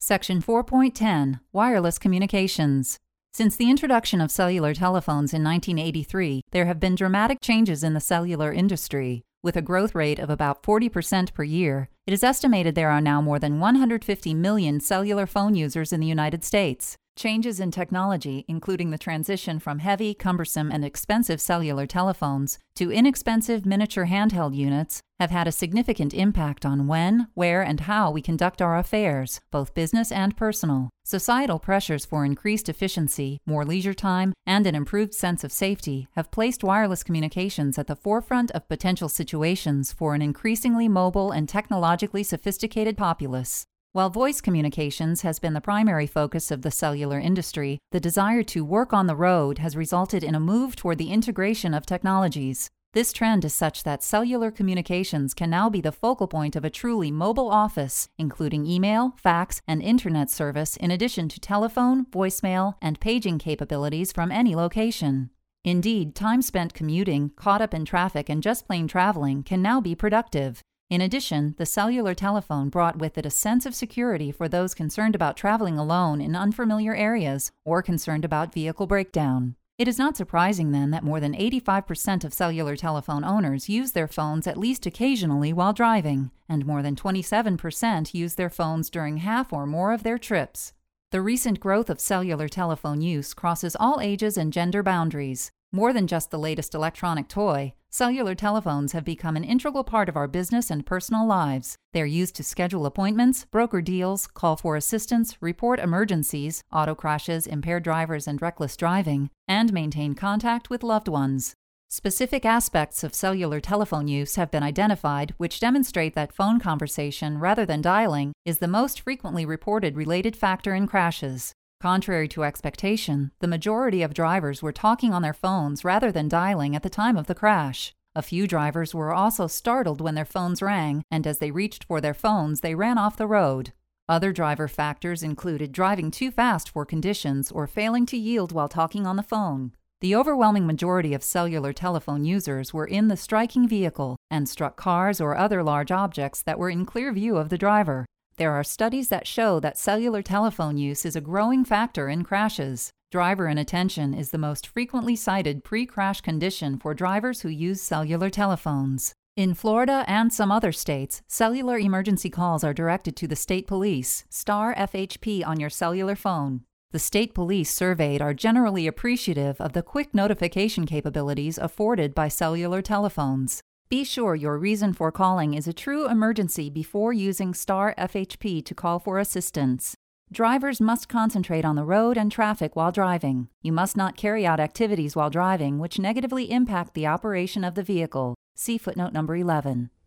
Section 4.10 Wireless Communications. Since the introduction of cellular telephones in 1983, there have been dramatic changes in the cellular industry. With a growth rate of about 40% per year, it is estimated there are now more than 150 million cellular phone users in the United States. Changes in technology, including the transition from heavy, cumbersome, and expensive cellular telephones to inexpensive miniature handheld units, have had a significant impact on when, where, and how we conduct our affairs, both business and personal. Societal pressures for increased efficiency, more leisure time, and an improved sense of safety have placed wireless communications at the forefront of potential situations for an increasingly mobile and technologically sophisticated populace. While voice communications has been the primary focus of the cellular industry, the desire to work on the road has resulted in a move toward the integration of technologies. This trend is such that cellular communications can now be the focal point of a truly mobile office, including email, fax, and internet service, in addition to telephone, voicemail, and paging capabilities from any location. Indeed, time spent commuting, caught up in traffic, and just plain traveling can now be productive. In addition, the cellular telephone brought with it a sense of security for those concerned about traveling alone in unfamiliar areas or concerned about vehicle breakdown. It is not surprising, then, that more than 85% of cellular telephone owners use their phones at least occasionally while driving, and more than 27% use their phones during half or more of their trips. The recent growth of cellular telephone use crosses all ages and gender boundaries. More than just the latest electronic toy, cellular telephones have become an integral part of our business and personal lives. They are used to schedule appointments, broker deals, call for assistance, report emergencies, auto crashes, impaired drivers, and reckless driving, and maintain contact with loved ones. Specific aspects of cellular telephone use have been identified which demonstrate that phone conversation, rather than dialing, is the most frequently reported related factor in crashes. Contrary to expectation, the majority of drivers were talking on their phones rather than dialing at the time of the crash. A few drivers were also startled when their phones rang, and as they reached for their phones, they ran off the road. Other driver factors included driving too fast for conditions or failing to yield while talking on the phone. The overwhelming majority of cellular telephone users were in the striking vehicle and struck cars or other large objects that were in clear view of the driver. There are studies that show that cellular telephone use is a growing factor in crashes. Driver inattention is the most frequently cited pre-crash condition for drivers who use cellular telephones. In Florida and some other states, cellular emergency calls are directed to the state police, star FHP on your cellular phone. The state police surveyed are generally appreciative of the quick notification capabilities afforded by cellular telephones. Be sure your reason for calling is a true emergency before using star FHP to call for assistance. Drivers must concentrate on the road and traffic while driving. You must not carry out activities while driving which negatively impact the operation of the vehicle. See footnote number 11.